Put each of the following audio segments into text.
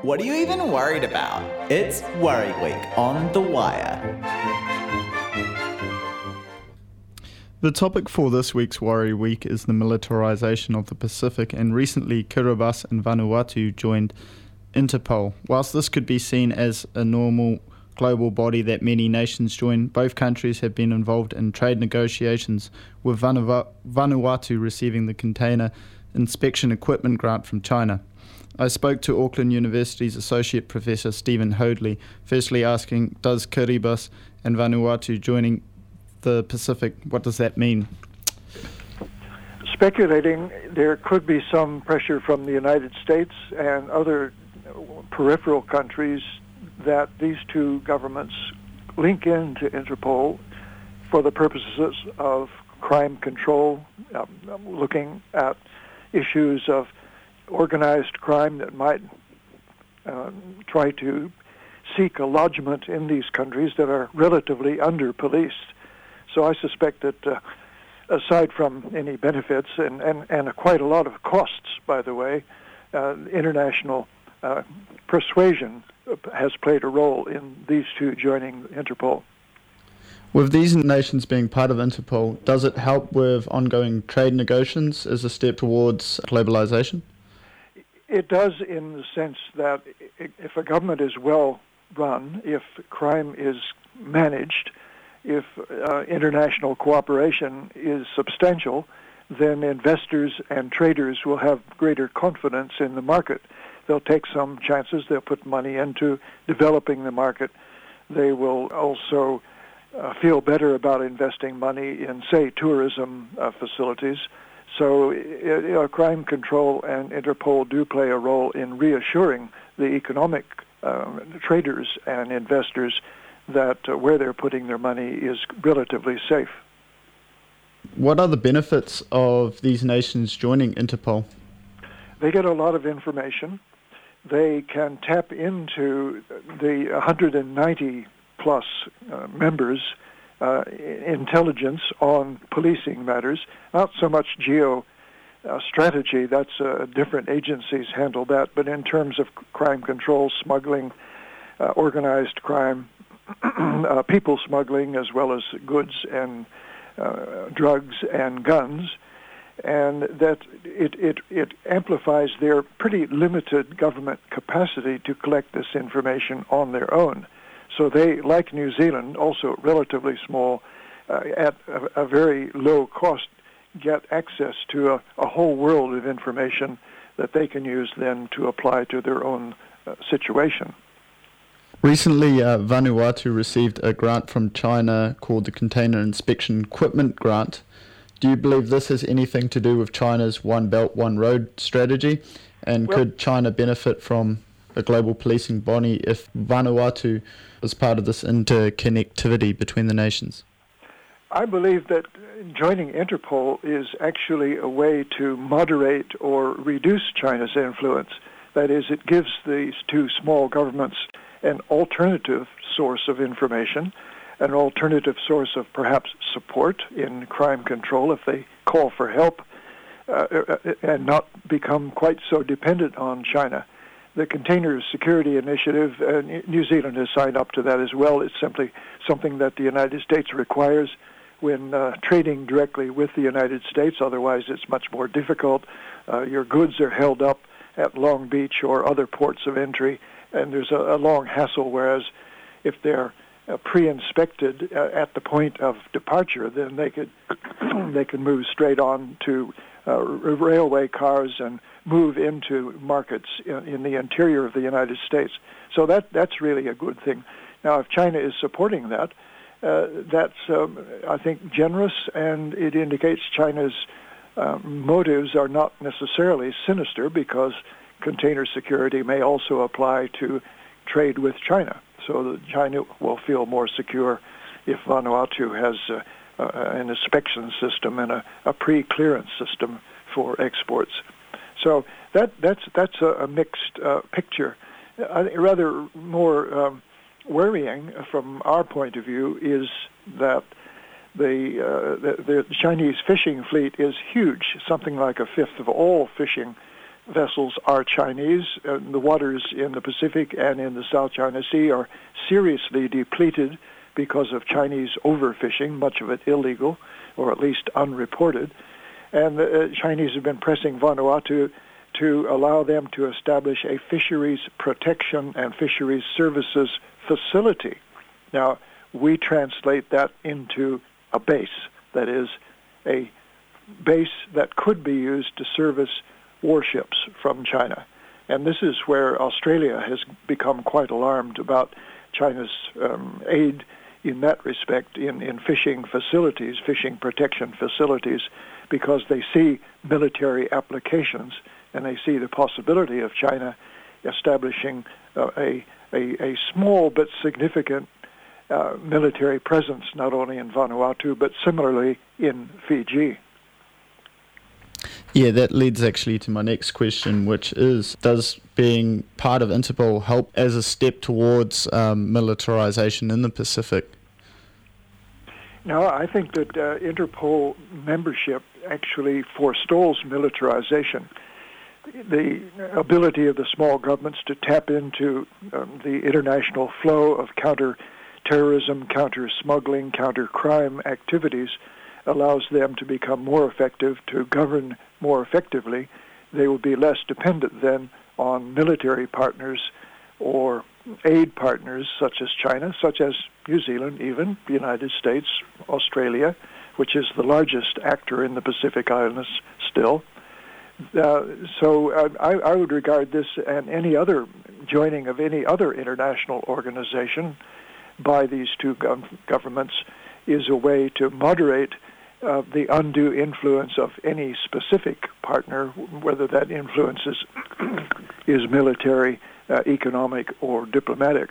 What are you even worried about? It's Worry Week on The Wire. The topic for this week's Worry Week is the militarisation of the Pacific, and recently Kiribati and Vanuatu joined Interpol. Whilst this could be seen as a normal global body that many nations join, both countries have been involved in trade negotiations, with Vanuatu receiving the container inspection equipment grant from China. I spoke to Auckland University's Associate Professor Stephen Hoadley, firstly asking, does Kiribati and Vanuatu joining the Pacific, what does that mean? Speculating, there could be some pressure from the United States and other peripheral countries that these two governments link into Interpol for the purposes of crime control, looking at issues of organized crime that might try to seek a lodgment in these countries that are relatively under-policed. So I suspect that aside from any benefits and quite a lot of costs, by the way, international persuasion has played a role in these two joining Interpol. With these nations being part of Interpol, does it help with ongoing trade negotiations as a step towards globalization? It does, in the sense that if a government is well run, if crime is managed, if international cooperation is substantial, then investors and traders will have greater confidence in the market. They'll take some chances. They'll put money into developing the market. They will also feel better about investing money in, say, tourism facilities. So crime control and Interpol do play a role in reassuring the economic traders and investors that where they're putting their money is relatively safe. What are the benefits of these nations joining Interpol? They get a lot of information. They can tap into the 190 plus members' intelligence on policing matters, not so much strategy, that's different agencies handle that, but in terms of crime control, smuggling, organized crime, people smuggling, as well as goods and drugs and guns, and that it amplifies their pretty limited government capacity to collect this information on their own. So they, like New Zealand, also relatively small, at a very low cost, get access to a whole world of information that they can use then to apply to their own situation. Recently, Vanuatu received a grant from China called the Container Inspection Equipment Grant. Do you believe this has anything to do with China's One Belt, One Road strategy? And could China benefit from a global policing body if Vanuatu was part of this interconnectivity between the nations? I believe that joining Interpol is actually a way to moderate or reduce China's influence. That is, it gives these two small governments an alternative source of information, an alternative source of perhaps support in crime control if they call for help, and not become quite so dependent on China. The Container Security Initiative, New Zealand has signed up to that as well. It's simply something that the United States requires when trading directly with the United States. Otherwise, it's much more difficult. Your goods are held up at Long Beach or other ports of entry, and there's a long hassle, whereas if they're pre-inspected at the point of departure, then they could move straight on to railway cars and move into markets in the interior of the United States. So that's really a good thing. Now, if China is supporting that, that's, I think, generous, and it indicates China's motives are not necessarily sinister, because container security may also apply to trade with China. So that China will feel more secure if Vanuatu has an inspection system and a pre-clearance system for exports. So that's a mixed picture. Rather more worrying from our point of view is that the Chinese fishing fleet is huge, something like a fifth of all fishing vessels are Chinese. The waters in the Pacific and in the South China Sea are seriously depleted because of Chinese overfishing, much of it illegal, or at least unreported. And the Chinese have been pressing Vanuatu to allow them to establish a fisheries protection and fisheries services facility. Now, we translate that into a base, that is, a base that could be used to service warships from China. And this is where Australia has become quite alarmed about China's aid in that respect in fishing facilities, fishing protection facilities, because they see military applications and they see the possibility of China establishing a small but significant military presence, not only in Vanuatu, but similarly in Fiji. Yeah, that leads actually to my next question, which is, does being part of Interpol help as a step towards militarization in the Pacific? No, I think that Interpol membership actually forestalls militarization. The ability of the small governments to tap into the international flow of counter-terrorism, counter-smuggling, counter-crime activities allows them to become more effective, to govern more effectively. They will be less dependent then on military partners or aid partners such as China, such as New Zealand, even the United States, Australia, which is the largest actor in the Pacific Islands still. So I would regard this and any other joining of any other international organization by these two governments is a way to moderate the undue influence of any specific partner, whether that influence is military, economic, or diplomatic.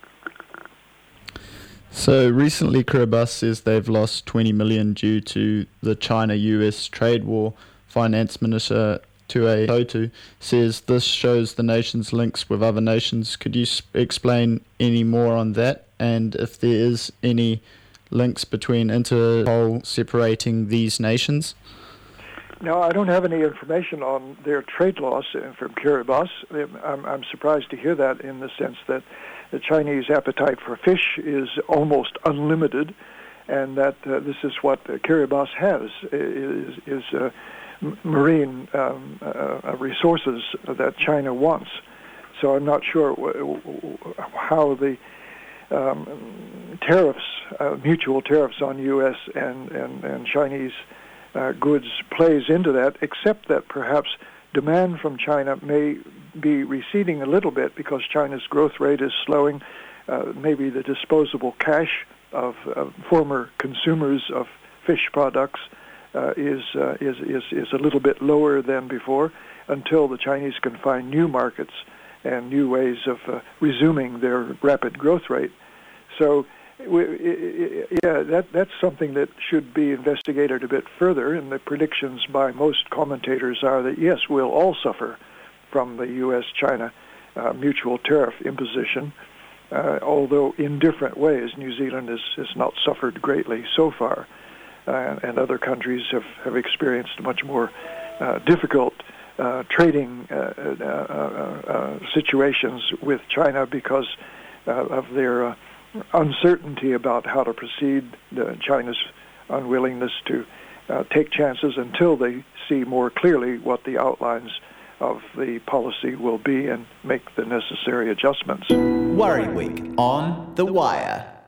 So recently Kiribati says they've lost $20 million due to the China-US trade war. Finance Minister Tue Totu says this shows the nation's links with other nations. Could you explain any more on that, and if there is any links between Interpol separating these nations? No, I don't have any information on their trade loss from Kiribati. I'm surprised to hear that, in the sense that the Chinese appetite for fish is almost unlimited, and that this is what Kiribati has, is marine resources that China wants. So I'm not sure how the tariffs, mutual tariffs on U.S. and Chinese goods plays into that, except that perhaps demand from China may be receding a little bit because China's growth rate is slowing. Maybe the disposable cash of former consumers of fish products is a little bit lower than before, until the Chinese can find new markets and new ways of resuming their rapid growth rate. So, that's something that should be investigated a bit further, and the predictions by most commentators are that, yes, we'll all suffer from the U.S.-China mutual tariff imposition, although in different ways. New Zealand has not suffered greatly so far, and other countries have experienced much more difficult trading situations with China because of their uncertainty about how to proceed, China's unwillingness to take chances until they see more clearly what the outlines of the policy will be and make the necessary adjustments. Worry Week on The Wire.